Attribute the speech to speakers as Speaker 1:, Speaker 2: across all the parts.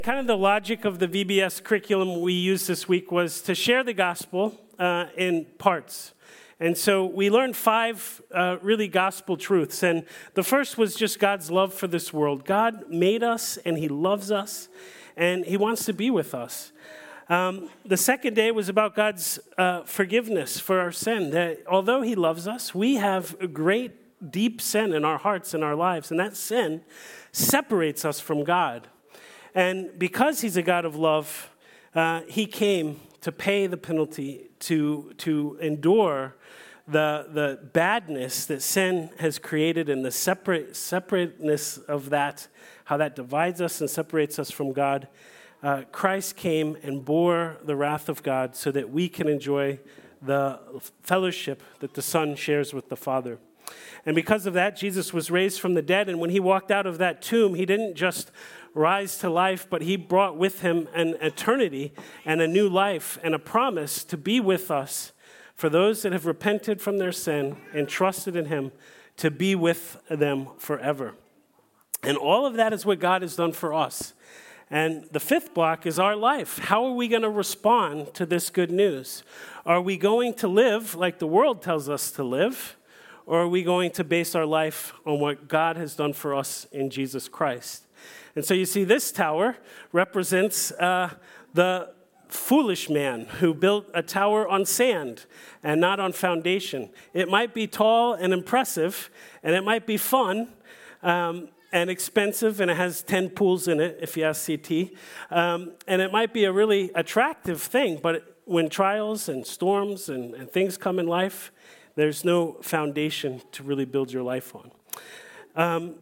Speaker 1: Kind of the logic of the VBS curriculum we used this week was to share the gospel in parts. And so we learned 5 really gospel truths. And the first was just God's love for this world. God made us and he loves us and he wants to be with us. The second day was about God's forgiveness for our sin. That although he loves us, we have a great deep sin in our hearts and our lives. And that sin separates us from God. And because he's a God of love, he came to pay the penalty, to endure the badness that sin has created and the separateness of that, how that divides us and separates us from God. Christ came and bore the wrath of God so that we can enjoy the fellowship that the Son shares with the Father. And because of that, Jesus was raised from the dead. And when he walked out of that tomb, he didn't just rise to life, but he brought with him an eternity and a new life and a promise to be with us for those that have repented from their sin and trusted in him, to be with them forever. And all of that is what God has done for us. And the 5th block is our life. How are we going to respond to this good news? Are we going to live like the world tells us to live? Or are we going to base our life on what God has done for us in Jesus Christ? And so you see this tower represents the foolish man who built a tower on sand and not on foundation. It might be tall and impressive, and it might be fun and expensive, and it has 10 pools in it, if you ask CT. And it might be a really attractive thing, but when trials and storms and things come in life, there's no foundation to really build your life on.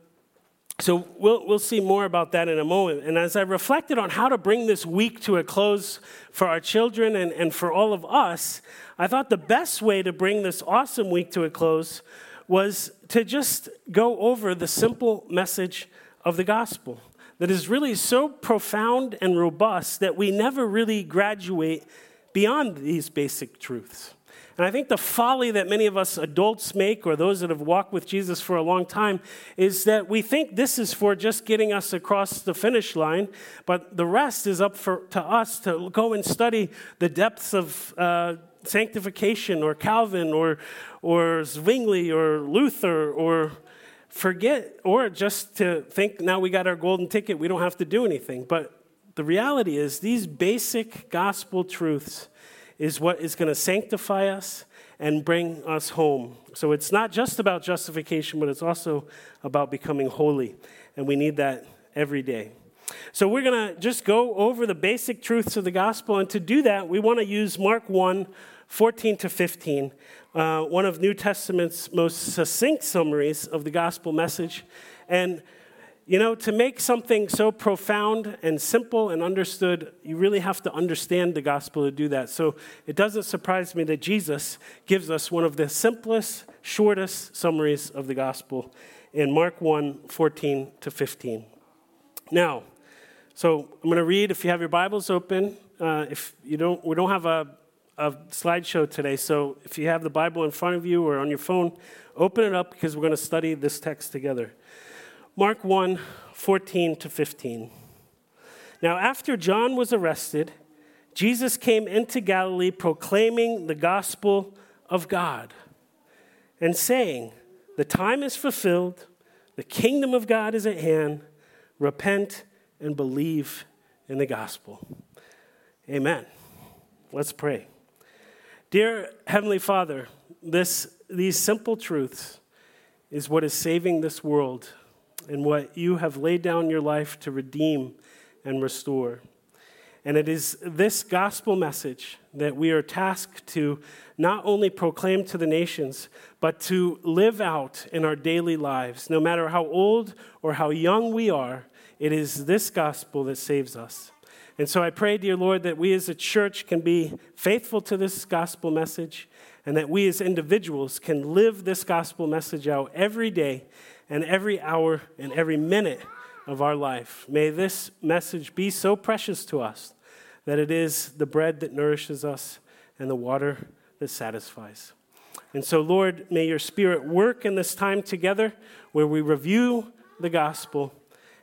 Speaker 1: So we'll see more about that in a moment. And as I reflected on how to bring this week to a close for our children and for all of us, I thought the best way to bring this awesome week to a close was to just go over the simple message of the gospel that is really so profound and robust that we never really graduate beyond these basic truths. And I think the folly that many of us adults make, or those that have walked with Jesus for a long time, is that we think this is for just getting us across the finish line, but the rest is up to us to go and study the depths of sanctification, or Calvin, or Zwingli, or Luther, or forget, or just to think now we got our golden ticket, we don't have to do anything. But the reality is these basic gospel truths is what is going to sanctify us and bring us home. So it's not just about justification, but it's also about becoming holy. And we need that every day. So we're going to just go over the basic truths of the gospel. And to do that, we want to use Mark 1, 14 to 15, one of New Testament's most succinct summaries of the gospel message. And you know, to make something so profound and simple and understood, you really have to understand the gospel to do that. So it doesn't surprise me that Jesus gives us one of the simplest, shortest summaries of the gospel in Mark 1, 14 to 15. Now, so I'm going to read, if you have your Bibles open. If you don't, we don't have a slideshow today, so if you have the Bible in front of you or on your phone, open it up because we're going to study this text together. Mark 1, 14 to 15. Now, after John was arrested, Jesus came into Galilee proclaiming the gospel of God and saying, "The time is fulfilled, the kingdom of God is at hand, repent and believe in the gospel." Amen. Let's pray. Dear Heavenly Father, these simple truths is what is saving this world and what you have laid down your life to redeem and restore. And it is this gospel message that we are tasked to not only proclaim to the nations, but to live out in our daily lives. No matter how old or how young we are, it is this gospel that saves us. And so I pray, dear Lord, that we as a church can be faithful to this gospel message, and that we as individuals can live this gospel message out every day and every hour and every minute of our life. May this message be so precious to us that it is the bread that nourishes us and the water that satisfies. And so, Lord, may your Spirit work in this time together where we review the gospel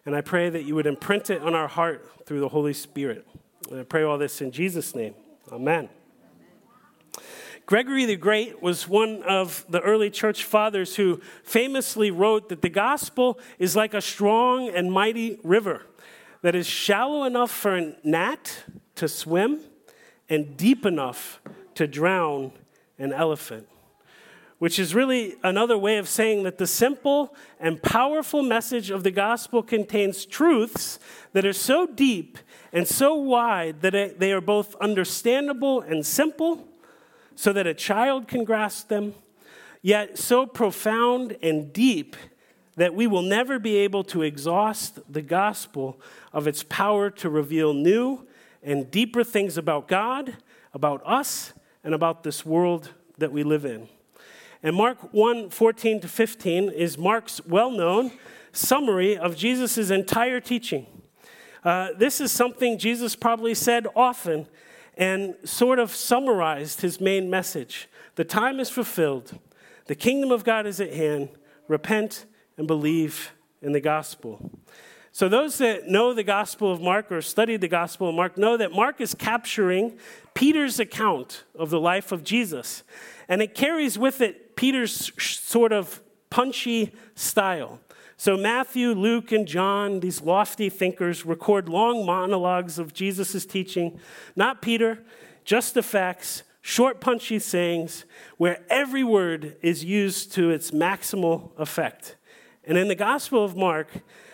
Speaker 1: And I pray that you would imprint it on our heart through the Holy Spirit. And I pray all this in Jesus' name. Amen. Gregory the Great was one of the early church fathers who famously wrote that the gospel is like a strong and mighty river that is shallow enough for a gnat to swim and deep enough to drown an elephant, which is really another way of saying that the simple and powerful message of the gospel contains truths that are so deep and so wide that they are both understandable and simple, so that a child can grasp them, yet so profound and deep that we will never be able to exhaust the gospel of its power to reveal new and deeper things about God, about us, and about this world that we live in. And Mark 1:14-15 is Mark's well-known summary of Jesus' entire teaching. This is something Jesus probably said often and sort of summarized his main message. The time is fulfilled. The kingdom of God is at hand. Repent and believe in the gospel. So those that know the Gospel of Mark or studied the Gospel of Mark know that Mark is capturing Peter's account of the life of Jesus. And it carries with it Peter's sort of punchy style. So Matthew, Luke, and John, these lofty thinkers, record long monologues of Jesus' teaching. Not Peter, just the facts, short, punchy sayings, where every word is used to its maximal effect. And in the Gospel of Mark,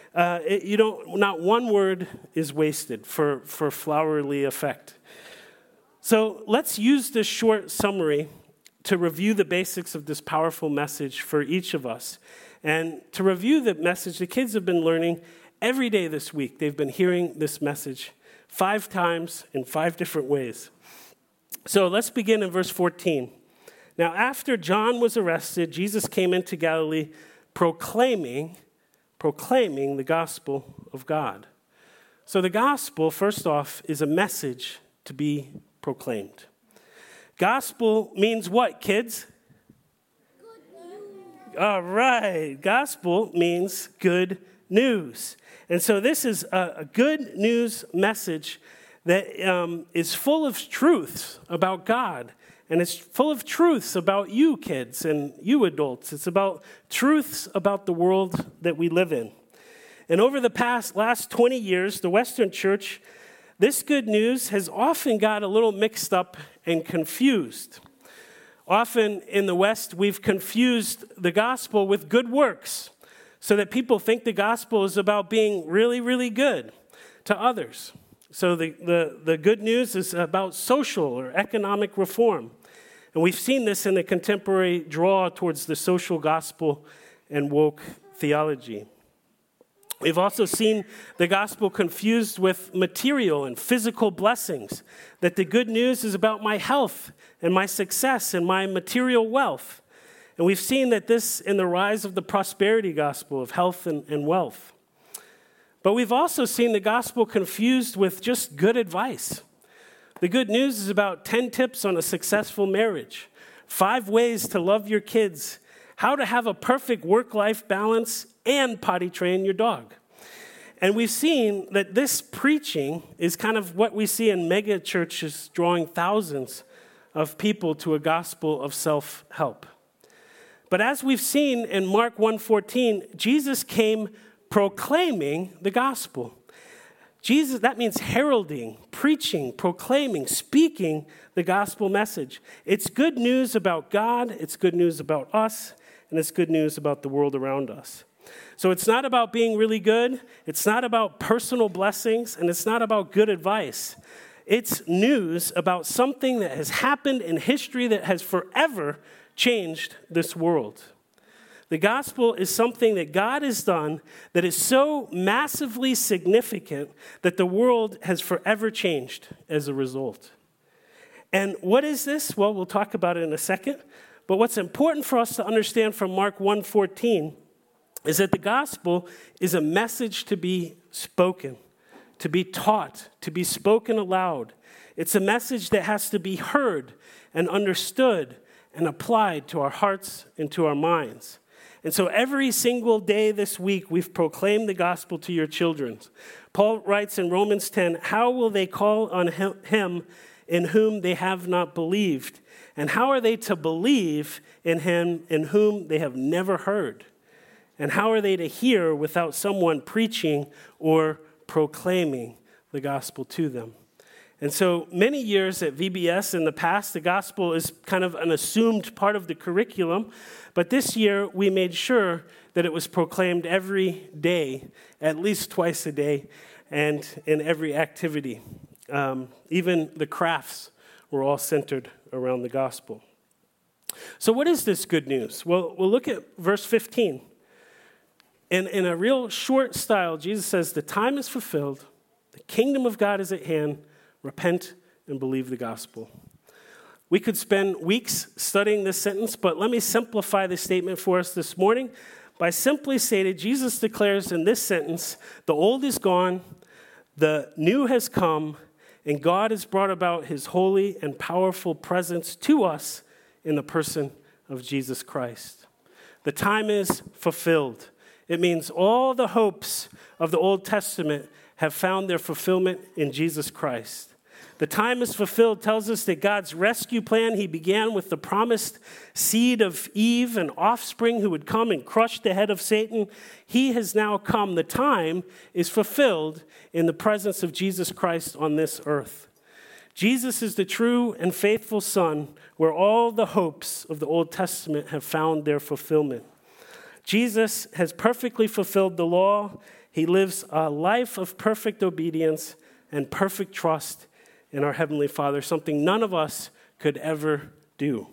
Speaker 1: not one word is wasted for flowery effect. So let's use this short summary to review the basics of this powerful message for each of us. And to review the message, the kids have been learning every day this week. They've been hearing this message 5 times in 5 different ways. So let's begin in verse 14. Now, after John was arrested, Jesus came into Galilee proclaiming the gospel of God. So the gospel, first off, is a message to be proclaimed. Gospel means what, kids? All right. Gospel means good news. And so this is a good news message that is full of truths about God. And it's full of truths about you kids and you adults. It's about truths about the world that we live in. And over the last 20 years, the Western church, this good news has often got a little mixed up and confused. Often in the West, we've confused the gospel with good works so that people think the gospel is about being really, really good to others. So the good news is about social or economic reform. And we've seen this in the contemporary draw towards the social gospel and woke theology. We've also seen the gospel confused with material and physical blessings, that the good news is about my health and my success and my material wealth. And we've seen that this in the rise of the prosperity gospel of health and wealth. But we've also seen the gospel confused with just good advice. The good news is about 10 tips on a successful marriage, 5 ways to love your kids, how to have a perfect work-life balance, and potty train your dog. And we've seen that this preaching is kind of what we see in mega churches drawing thousands of people to a gospel of self-help. But as we've seen in Mark 1:14, Jesus came proclaiming the gospel. Jesus, that means heralding, preaching, proclaiming, speaking the gospel message. It's good news about God, it's good news about us, and it's good news about the world around us. So it's not about being really good, it's not about personal blessings, and it's not about good advice. It's news about something that has happened in history that has forever changed this world. The gospel is something that God has done that is so massively significant that the world has forever changed as a result. And what is this? Well, we'll talk about it in a second. But what's important for us to understand from Mark 1:14 is that the gospel is a message to be spoken, to be taught, to be spoken aloud. It's a message that has to be heard and understood and applied to our hearts and to our minds. And so every single day this week, we've proclaimed the gospel to your children. Paul writes in Romans 10, how will they call on him in whom they have not believed? And how are they to believe in him in whom they have never heard? And how are they to hear without someone preaching or proclaiming the gospel to them? And so many years at VBS in the past, the gospel is kind of an assumed part of the curriculum. But this year, we made sure that it was proclaimed every day, at least twice a day, and in every activity. Even the crafts were all centered around the gospel. So what is this good news? Well, we'll look at verse 15. In a real short style, Jesus says, the time is fulfilled, the kingdom of God is at hand, repent and believe the gospel. We could spend weeks studying this sentence, but let me simplify the statement for us this morning by simply stating Jesus declares in this sentence, the old is gone, the new has come, and God has brought about his holy and powerful presence to us in the person of Jesus Christ. The time is fulfilled. It means all the hopes of the Old Testament have found their fulfillment in Jesus Christ. The time is fulfilled tells us that God's rescue plan, he began with the promised seed of Eve, an offspring who would come and crush the head of Satan. He has now come. The time is fulfilled in the presence of Jesus Christ on this earth. Jesus is the true and faithful Son, where all the hopes of the Old Testament have found their fulfillment. Jesus has perfectly fulfilled the law. He lives a life of perfect obedience and perfect trust in our Heavenly Father, something none of us could ever do.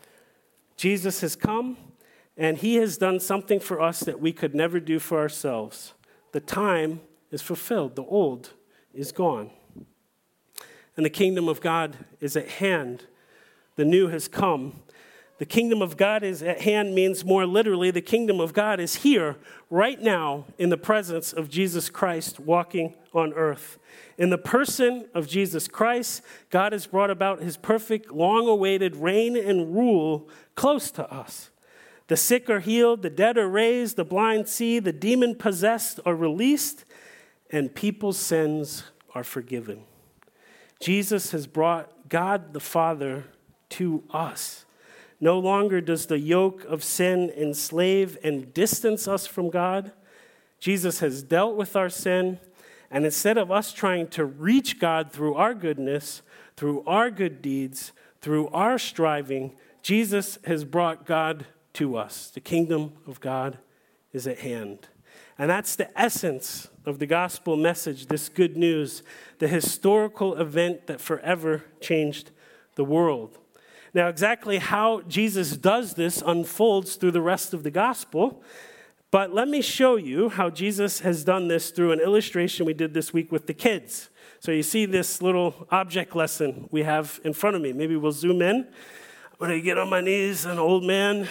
Speaker 1: Jesus has come, and he has done something for us that we could never do for ourselves. The time is fulfilled. The old is gone. And the kingdom of God is at hand. The new has come. The kingdom of God is at hand means more literally, the kingdom of God is here right now in the presence of Jesus Christ walking on earth. In the person of Jesus Christ, God has brought about his perfect, long-awaited reign and rule close to us. The sick are healed, the dead are raised, the blind see, the demon-possessed are released, and people's sins are forgiven. Jesus has brought God the Father to us. No longer does the yoke of sin enslave and distance us from God. Jesus has dealt with our sin, and instead of us trying to reach God through our goodness, through our good deeds, through our striving, Jesus has brought God to us. The kingdom of God is at hand. And that's the essence of the gospel message, this good news, the historical event that forever changed the world. Now, exactly how Jesus does this unfolds through the rest of the gospel, but let me show you how Jesus has done this through an illustration we did this week with the kids. So you see this little object lesson we have in front of me. Maybe we'll zoom in. I'm going to get on my knees, an old man.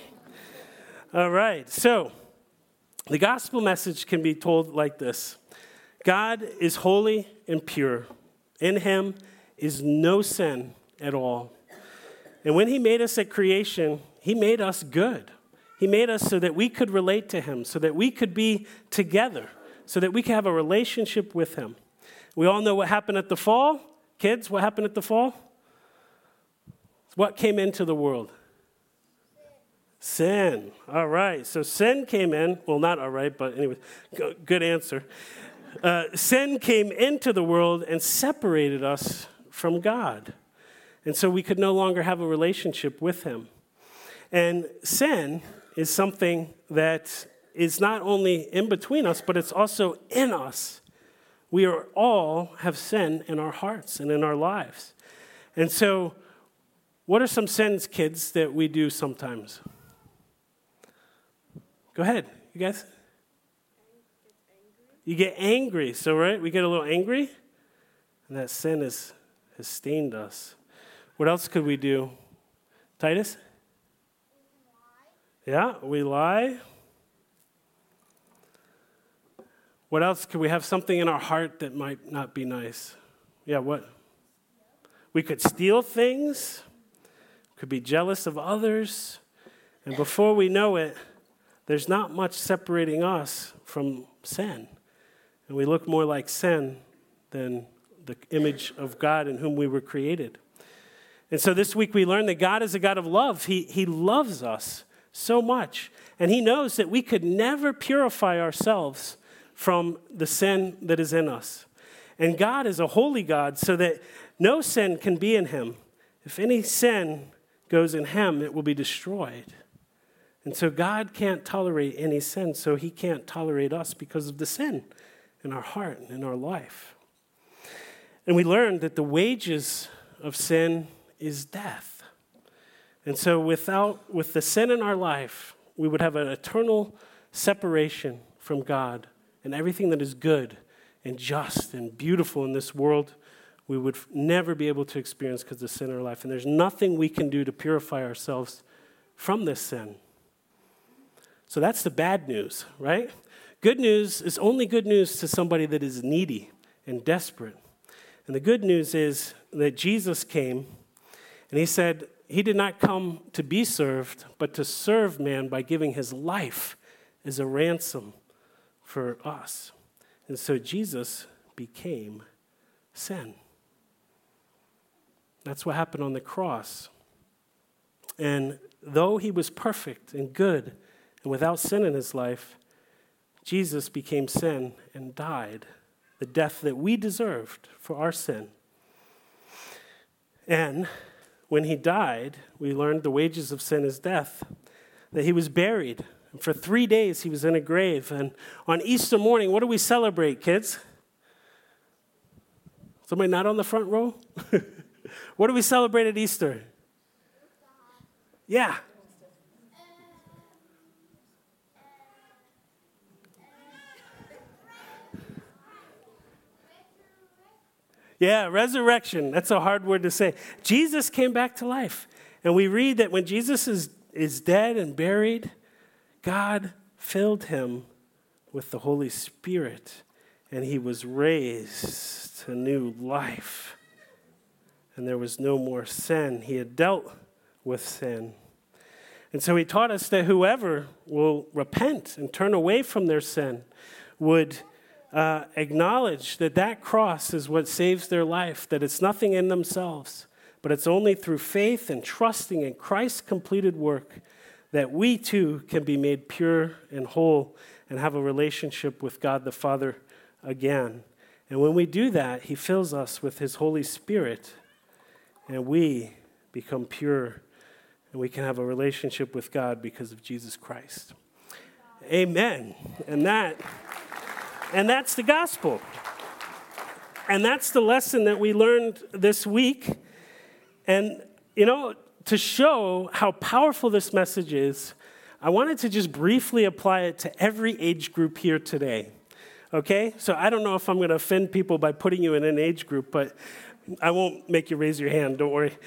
Speaker 1: All right, so the gospel message can be told like this. God is holy and pure. In him is no sin at all. And when he made us at creation, he made us good. He made us so that we could relate to him, so that we could be together, so that we could have a relationship with him. We all know what happened at the fall. Kids, what happened at the fall? What came into the world? Sin. All right. So sin came in. Well, not all right, but anyway, good answer. Sin came into the world and separated us from God. And so we could no longer have a relationship with him. And sin is something that is not only in between us, but it's also in us. We are all have sin in our hearts and in our lives. And so what are some sins, kids, that we do sometimes? Go ahead, you guys. You get angry. So, right, we get a little angry, and that sin has stained us. What else could we do? Titus? Yeah, we lie. What else? Could we have something in our heart that might not be nice? Yeah, what? We could steal things. Could be jealous of others. And before we know it, there's not much separating us from sin. And we look more like sin than the image of God in whom we were created. And so this week we learned that God is a God of love. He loves us so much. And he knows that we could never purify ourselves from the sin that is in us. And God is a holy God, so that no sin can be in him. If any sin goes in him, it will be destroyed. And so God can't tolerate any sin, so he can't tolerate us because of the sin in our heart and in our life. And we learned that the wages of sin is death. And so with the sin in our life, we would have an eternal separation from God, and everything that is good and just and beautiful in this world, we would never be able to experience because of sin in our life. And there's nothing we can do to purify ourselves from this sin. So that's the bad news, right? Good news is only good news to somebody that is needy and desperate. And the good news is that Jesus came, and he said he did not come to be served, but to serve man by giving his life as a ransom for us. And so Jesus became sin. That's what happened on the cross. And though he was perfect and good and without sin in his life, Jesus became sin and died the death that we deserved for our sin. And when he died, we learned the wages of sin is death, that he was buried. And for 3 days, he was in a grave. And on Easter morning, what do we celebrate, kids? Somebody not on the front row? What do we celebrate at Easter? Yeah. Yeah, resurrection. That's a hard word to say. Jesus came back to life. And we read that when Jesus is dead and buried, God filled him with the Holy Spirit, and he was raised to new life. And there was no more sin. He had dealt with sin. And so he taught us that whoever will repent and turn away from their sin would acknowledge that that cross is what saves their life, that it's nothing in themselves, but it's only through faith and trusting in Christ's completed work that we too can be made pure and whole and have a relationship with God the Father again. And when we do that, he fills us with his Holy Spirit, and we become pure, and we can have a relationship with God because of Jesus Christ. Amen. And that's the gospel. And that's the lesson that we learned this week. And, to show how powerful this message is, I wanted to just briefly apply it to every age group here today. Okay? So I don't know if I'm going to offend people by putting you in an age group, but I won't make you raise your hand, don't worry.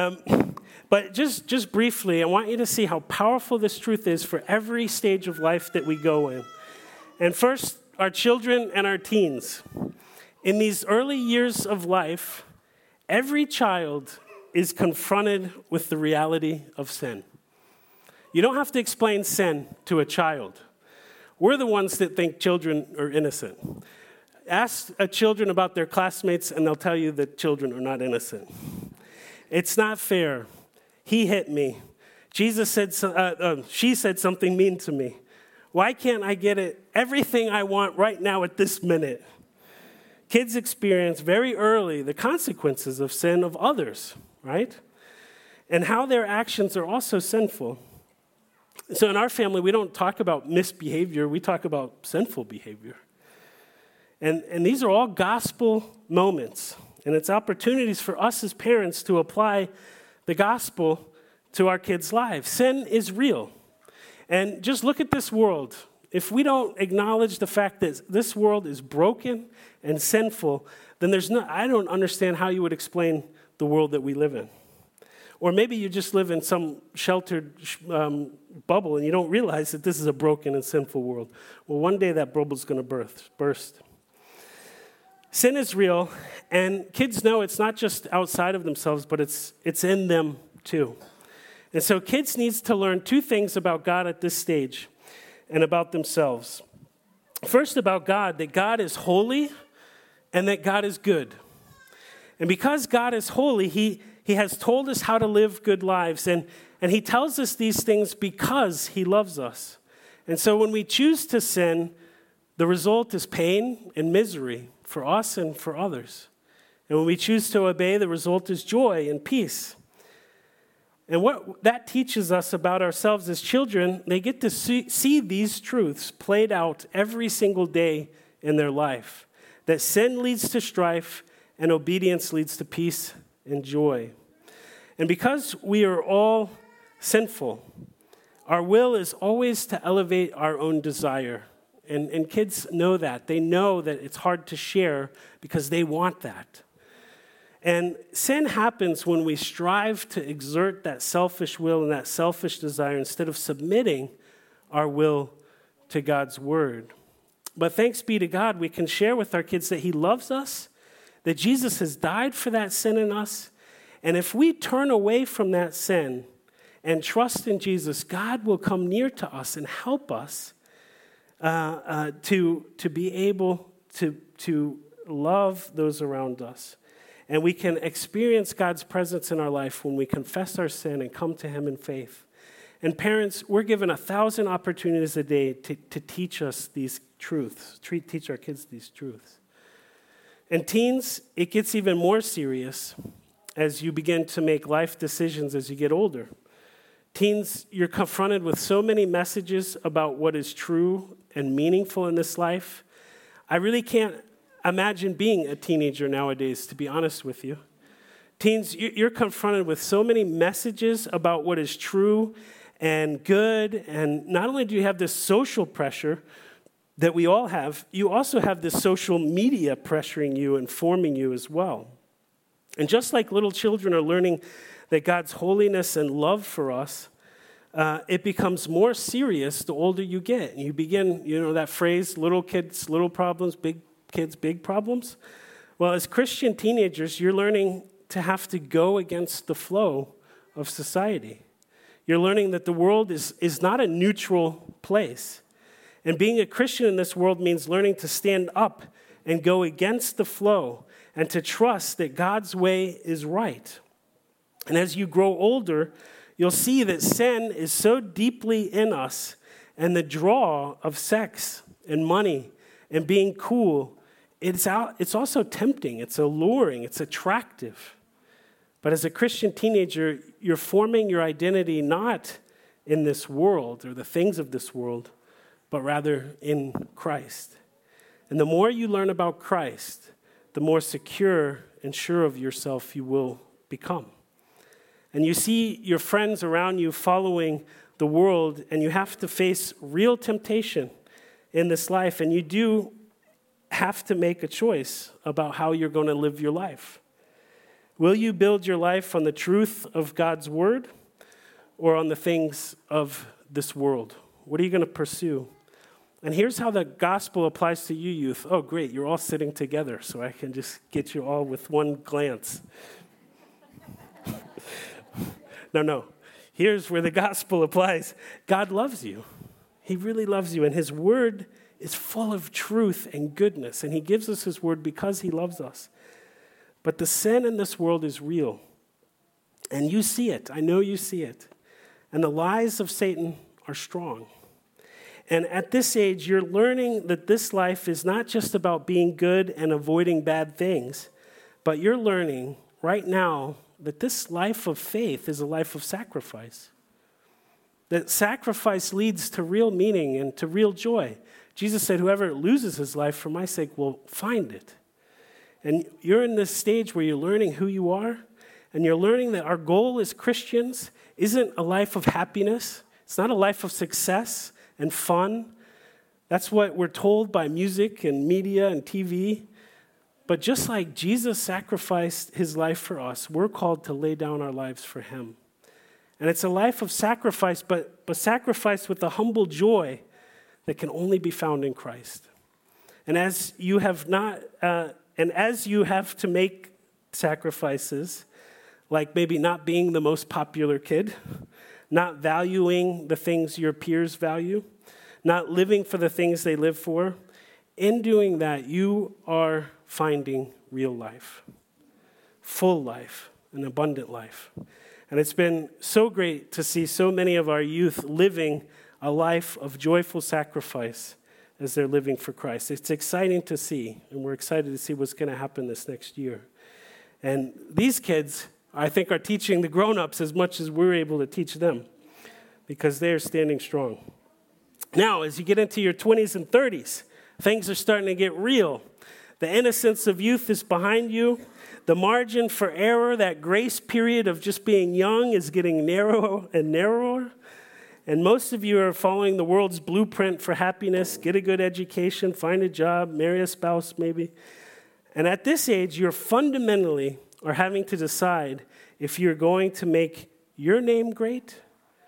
Speaker 1: But just briefly, I want you to see how powerful this truth is for every stage of life that we go in. And first, our children and our teens. In these early years of life, every child is confronted with the reality of sin. You don't have to explain sin to a child. We're the ones that think children are innocent. Ask children about their classmates, and they'll tell you that children are not innocent. It's not fair. He hit me. She said something mean to me. Why can't I get everything I want right now at this minute? Kids experience very early the consequences of sin of others, right? And how their actions are also sinful. So in our family, we don't talk about misbehavior. We talk about sinful behavior. And these are all gospel moments. And it's opportunities for us as parents to apply the gospel to our kids' lives. Sin is real. And just look at this world. If we don't acknowledge the fact that this world is broken and sinful, then I don't understand how you would explain the world that we live in. Or maybe you just live in some sheltered bubble and you don't realize that this is a broken and sinful world. Well, one day that bubble's going to burst. Sin is real, and kids know it's not just outside of themselves, but it's in them too. And so kids need to learn two things about God at this stage. and about themselves. First, about God, that God is holy and that God is good. And because God is holy, He has told us how to live good lives. And He tells us these things because He loves us. And so when we choose to sin, the result is pain and misery for us and for others. And when we choose to obey, the result is joy and peace. And what that teaches us about ourselves as children, they get to see these truths played out every single day in their life. That sin leads to strife and obedience leads to peace and joy. And because we are all sinful, our will is always to elevate our own desire. And kids know that. They know that it's hard to share because they want that. And sin happens when we strive to exert that selfish will and that selfish desire instead of submitting our will to God's word. But thanks be to God, we can share with our kids that He loves us, that Jesus has died for that sin in us. And if we turn away from that sin and trust in Jesus, God will come near to us and help us to be able to love those around us. And we can experience God's presence in our life when we confess our sin and come to Him in faith. And parents, we're given 1,000 opportunities a day to teach us these truths, teach our kids these truths. And teens, it gets even more serious as you begin to make life decisions as you get older. Teens, you're confronted with so many messages about what is true and meaningful in this life. I really can't imagine being a teenager nowadays, to be honest with you. Teens, you're confronted with so many messages about what is true and good, and not only do you have this social pressure that we all have, you also have this social media pressuring you and forming you as well. And just like little children are learning that God's holiness and love for us, it becomes more serious the older you get. You begin, that phrase, little kids, little problems, big kids, big problems. Well, as Christian teenagers, you're learning to have to go against the flow of society. You're learning that the world is not a neutral place. And being a Christian in this world means learning to stand up and go against the flow and to trust that God's way is right. And as you grow older, you'll see that sin is so deeply in us, and the draw of sex and money and being cool, it's also tempting, it's alluring, it's attractive. But as a Christian teenager, you're forming your identity not in this world or the things of this world, but rather in Christ. And the more you learn about Christ, the more secure and sure of yourself you will become. And you see your friends around you following the world, and you have to face real temptation in this life, and you do have to make a choice about how you're going to live your life. Will you build your life on the truth of God's word or on the things of this world? What are you going to pursue? And here's how the gospel applies to you, youth. Oh, great, you're all sitting together, so I can just get you all with one glance. No. Here's where the gospel applies. God loves you. He really loves you, and His word is full of truth and goodness, and He gives us His word because He loves us. But the sin in this world is real, and you see it. I know you see it. And the lies of Satan are strong. And at this age, you're learning that this life is not just about being good and avoiding bad things, but you're learning right now that this life of faith is a life of sacrifice. That sacrifice leads to real meaning and to real joy. Jesus said, whoever loses his life for my sake will find it. And you're in this stage where you're learning who you are, and you're learning that our goal as Christians isn't a life of happiness. It's not a life of success and fun. That's what we're told by music and media and TV. But just like Jesus sacrificed His life for us, we're called to lay down our lives for Him. And it's a life of sacrifice, but sacrifice with a humble joy that can only be found in Christ. And as you have to make sacrifices, like maybe not being the most popular kid, not valuing the things your peers value, not living for the things they live for, in doing that, you are finding real life, full life, an abundant life. And it's been so great to see so many of our youth living a life of joyful sacrifice as they're living for Christ. It's exciting to see, and we're excited to see what's going to happen this next year. And these kids, I think, are teaching the grown-ups as much as we're able to teach them because they are standing strong. Now, as you get into your 20s and 30s, things are starting to get real. The innocence of youth is behind you. The margin for error, that grace period of just being young, is getting narrower and narrower. And most of you are following the world's blueprint for happiness. Get a good education, find a job, marry a spouse maybe. And at this age, you're fundamentally are having to decide if you're going to make your name great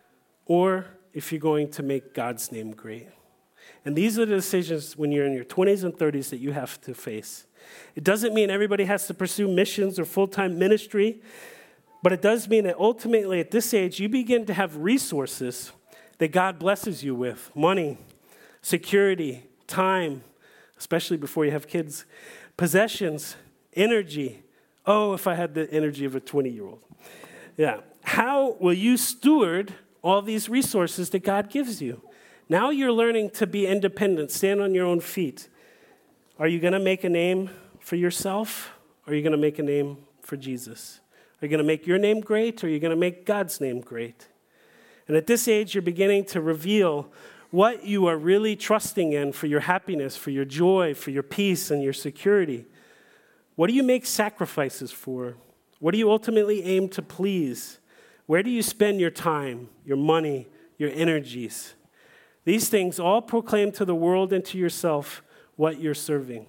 Speaker 1: or if you're going to make God's name great. And these are the decisions when you're in your 20s and 30s that you have to face. It doesn't mean everybody has to pursue missions or full-time ministry, but it does mean that ultimately at this age, you begin to have resources that God blesses you with: money, security, time, especially before you have kids, possessions, energy. Oh, if I had the energy of a 20-year-old. Yeah. How will you steward all these resources that God gives you? Now you're learning to be independent, stand on your own feet. Are you going to make a name for yourself, or are you going to make a name for Jesus? Are you going to make your name great, or are you going to make God's name great? And at this age, you're beginning to reveal what you are really trusting in for your happiness, for your joy, for your peace, and your security. What do you make sacrifices for? What do you ultimately aim to please? Where do you spend your time, your money, your energies? These things all proclaim to the world and to yourself what you're serving.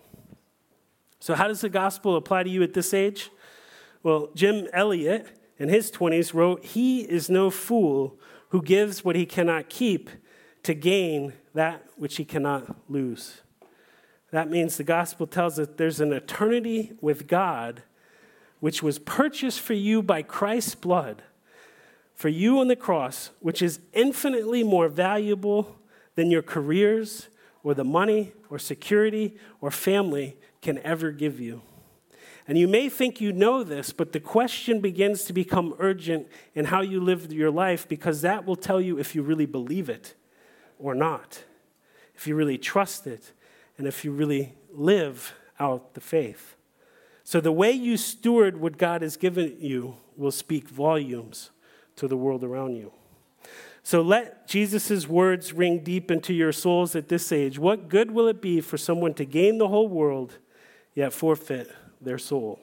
Speaker 1: So how does the gospel apply to you at this age? Well, Jim Elliot, in his 20s, wrote, "He is no fool who gives what he cannot keep to gain that which he cannot lose." That means the gospel tells us there's an eternity with God which was purchased for you by Christ's blood, for you on the cross, which is infinitely more valuable than your careers or the money or security or family can ever give you. And you may think you know this, but the question begins to become urgent in how you live your life, because that will tell you if you really believe it or not, if you really trust it, and if you really live out the faith. So the way you steward what God has given you will speak volumes to the world around you. So let Jesus' words ring deep into your souls at this age. What good will it be for someone to gain the whole world, yet forfeit their soul?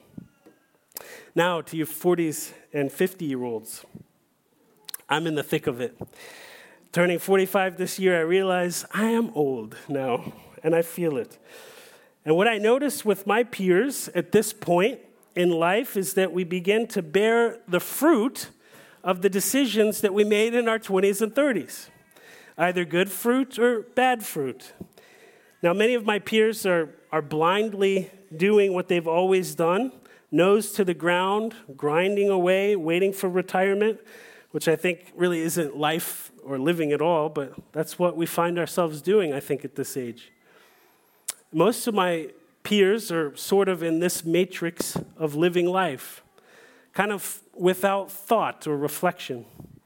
Speaker 1: Now to you 40s and 50-year-olds. I'm in the thick of it. Turning 45 this year, I realize I am old now, and I feel it. And what I notice with my peers at this point in life is that we begin to bear the fruit of the decisions that we made in our 20s and 30s, either good fruit or bad fruit. Now, many of my peers are blindly doing what they've always done, nose to the ground, grinding away, waiting for retirement, which I think really isn't life or living at all, but that's what we find ourselves doing, I think, at this age. Most of my peers are sort of in this matrix of living life, kind of without thought or reflection,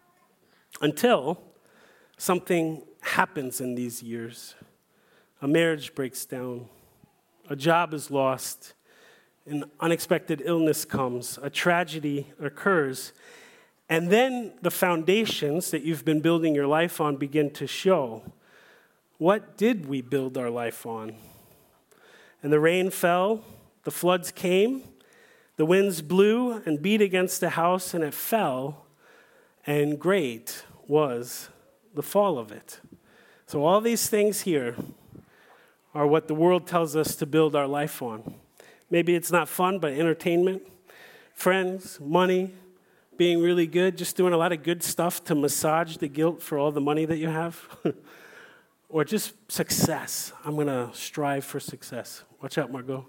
Speaker 1: until something happens in these years. A marriage breaks down, a job is lost, an unexpected illness comes, a tragedy occurs, and then the foundations that you've been building your life on begin to show. What did we build our life on? And the rain fell, the floods came, the winds blew and beat against the house, and it fell, and great was the fall of it. So all these things here are what the world tells us to build our life on. Maybe it's not fun, but entertainment, friends, money, being really good, just doing a lot of good stuff to massage the guilt for all the money that you have. Or just success. I'm going to strive for success. Watch out, Margot.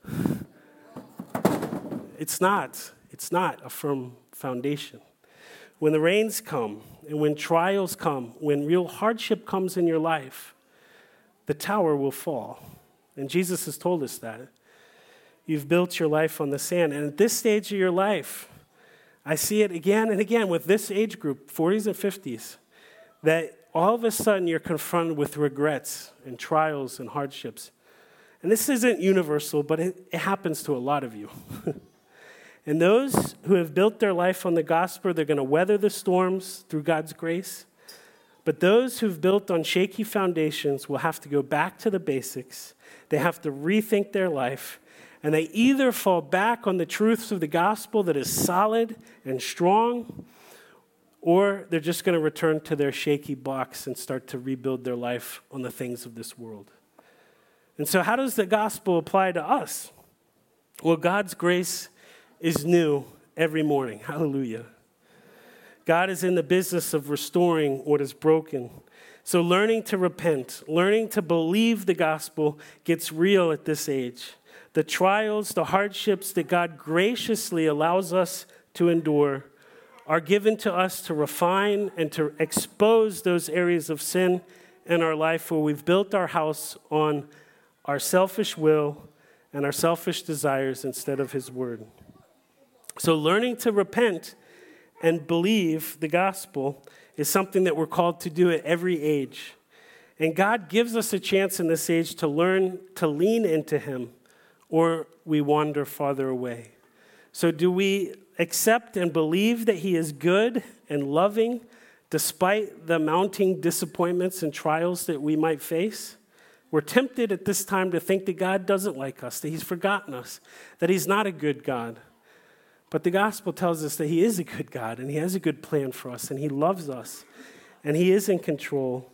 Speaker 1: It's not a firm foundation. when the rains come and when trials come, when real hardship comes in your life, the tower will fall. And Jesus has told us that. You've built your life on the sand. And at this stage of your life, I see it again and again with this age group, 40s and 50s, that all of a sudden you're confronted with regrets and trials and hardships. And this isn't universal, but it happens to a lot of you. And those who have built their life on the gospel, they're going to weather the storms through God's grace. But those who've built on shaky foundations will have to go back to the basics. They have to rethink their life. And they either fall back on the truths of the gospel that is solid and strong, or they're just going to return to their shaky blocks and start to rebuild their life on the things of this world. And so how does the gospel apply to us? Well, God's grace is new every morning. Hallelujah. God is in the business of restoring what is broken. So learning to repent, learning to believe the gospel gets real at this age. The trials, the hardships that God graciously allows us to endure are given to us to refine and to expose those areas of sin in our life where we've built our house on our selfish will and our selfish desires instead of his word. So learning to repent and believe the gospel is something that we're called to do at every age. And God gives us a chance in this age to learn to lean into him, or we wander farther away. So do we accept and believe that he is good and loving despite the mounting disappointments and trials that we might face? We're tempted at this time to think that God doesn't like us, that he's forgotten us, that he's not a good God. But the gospel tells us that he is a good God, and he has a good plan for us, and he loves us, and he is in control.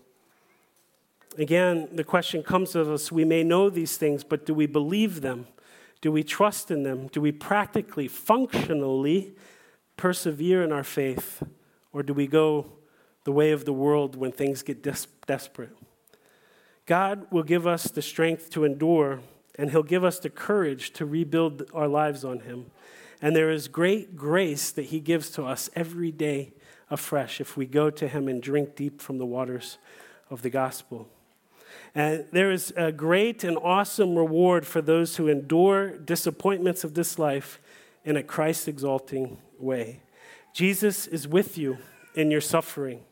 Speaker 1: Again, the question comes to us, we may know these things, but do we believe them? Do we trust in them? Do we practically, functionally persevere in our faith? Or do we go the way of the world when things get desperate? God will give us the strength to endure, and he'll give us the courage to rebuild our lives on him. And there is great grace that he gives to us every day afresh if we go to him and drink deep from the waters of the gospel. And there is a great and awesome reward for those who endure disappointments of this life in a Christ-exalting way. Jesus is with you in your suffering.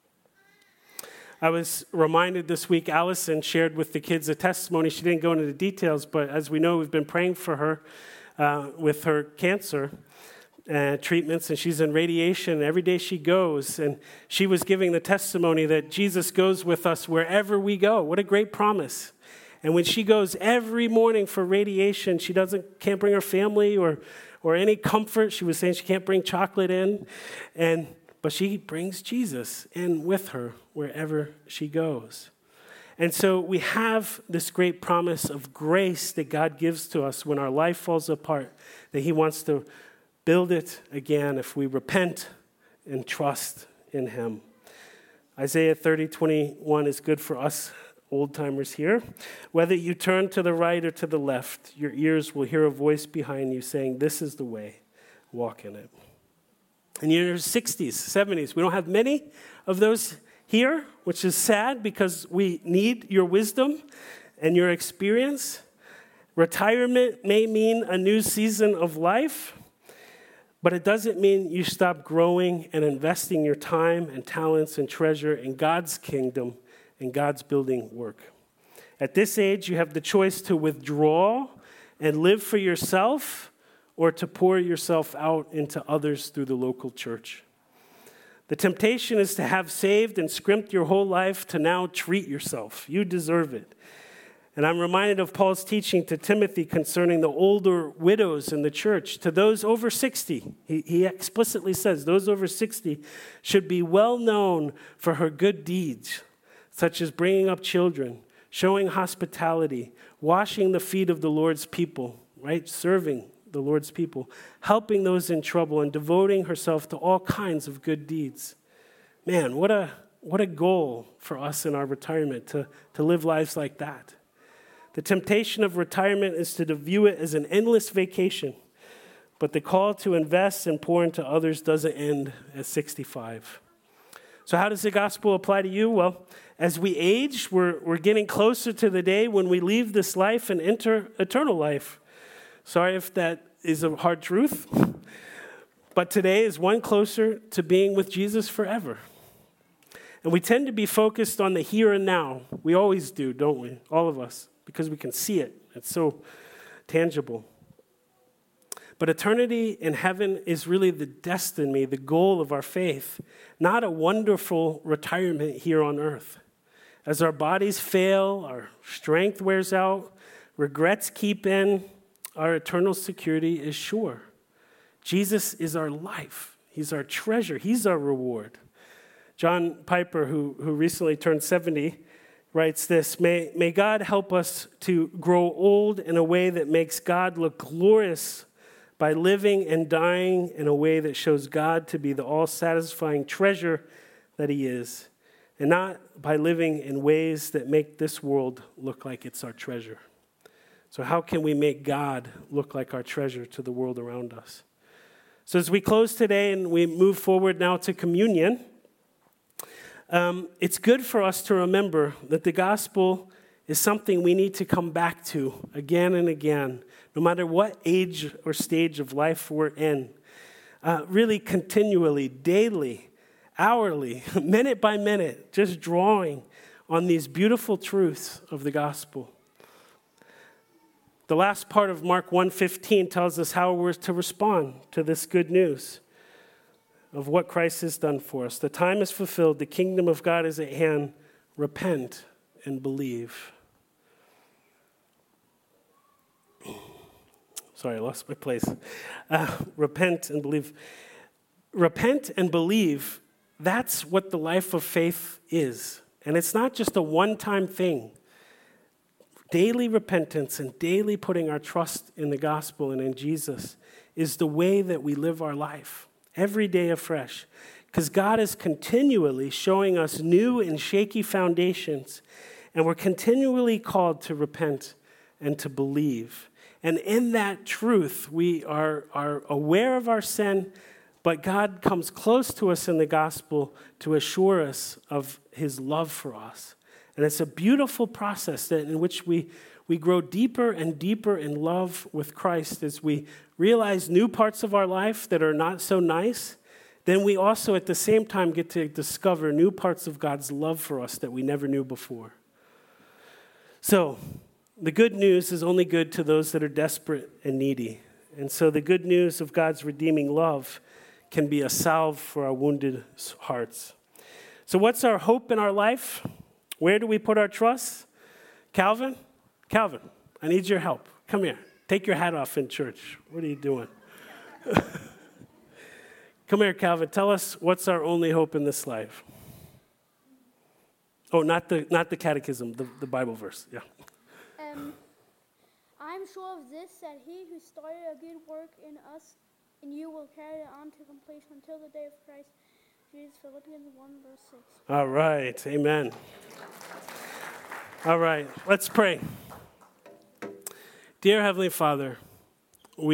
Speaker 1: I was reminded this week, Allison shared with the kids a testimony. She didn't go into the details, but as we know, we've been praying for her with her cancer treatments, and she's in radiation every day she goes. And she was giving the testimony that Jesus goes with us wherever we go. What a great promise. And when she goes every morning for radiation, she can't bring her family or any comfort. She was saying she can't bring chocolate in, but she brings Jesus in with her wherever she goes. And so we have this great promise of grace that God gives to us when our life falls apart, that he wants to build it again if we repent and trust in him. Isaiah 30:21 is good for us old-timers here. Whether you turn to the right or to the left, your ears will hear a voice behind you saying, "This is the way, walk in it." In your 60s, 70s, we don't have many of those here, which is sad because we need your wisdom and your experience. Retirement may mean a new season of life, but it doesn't mean you stop growing and investing your time and talents and treasure in God's kingdom and God's building work. At this age, you have the choice to withdraw and live for yourself or to pour yourself out into others through the local church. The temptation is to have saved and scrimped your whole life to now treat yourself. You deserve it. And I'm reminded of Paul's teaching to Timothy concerning the older widows in the church. To those over 60, he explicitly says those over 60 should be well known for her good deeds, such as bringing up children, showing hospitality, washing the feet of the Lord's people, right? Serving the Lord's people, helping those in trouble, and devoting herself to all kinds of good deeds. Man, what a goal for us in our retirement to live lives like that. The temptation of retirement is to view it as an endless vacation. but the call to invest and pour into others doesn't end at 65. So how does the gospel apply to you? Well, as we age, we're getting closer to the day when we leave this life and enter eternal life. Sorry if that is a hard truth, but today is one closer to being with Jesus forever. And we tend to be focused on the here and now. We always do, don't we? All of us, because we can see it. It's so tangible. But eternity in heaven is really the destiny, the goal of our faith, not a wonderful retirement here on earth. As our bodies fail, our strength wears out, regrets keep in, our eternal security is sure. Jesus is our life. He's our treasure. He's our reward. John Piper, who recently turned 70, writes this, May God help us to grow old in a way that makes God look glorious by living and dying in a way that shows God to be the all-satisfying treasure that he is, and not by living in ways that make this world look like it's our treasure. So how can we make God look like our treasure to the world around us? So as we close today and we move forward now to communion, it's good for us to remember that the gospel is something we need to come back to again and again, no matter what age or stage of life we're in. Really continually, daily, hourly, minute by minute, just drawing on these beautiful truths of the gospel. The last part of Mark 1:15 tells us how we're to respond to this good news of what Christ has done for us. The time is fulfilled. The kingdom of God is at hand. Repent and believe. Sorry, I lost my place. Repent and believe. Repent and believe, that's what the life of faith is. And it's not just a one-time thing. Daily repentance and daily putting our trust in the gospel and in Jesus is the way that we live our life, every day afresh. Because God is continually showing us new and shaky foundations, and we're continually called to repent and to believe. And in that truth, we are aware of our sin, but God comes close to us in the gospel to assure us of his love for us. And it's a beautiful process in which we grow deeper and deeper in love with Christ as we realize new parts of our life that are not so nice. Then we also at the same time get to discover new parts of God's love for us that we never knew before. So the good news is only good to those that are desperate and needy. And so the good news of God's redeeming love can be a salve for our wounded hearts. So what's our hope in our life? Where do we put our trust? Calvin, I need your help. Come here. Take your hat off in church. What are you doing? Come here, Calvin. Tell us what's our only hope in this life. Oh, not the catechism, the Bible verse. Yeah.
Speaker 2: I'm sure of this, that he who started a good work in us, and you will carry it on to completion until the day of Christ Jesus. Philippians 1, verse 6.
Speaker 1: All right. Amen. All right. Let's pray. Dear Heavenly Father,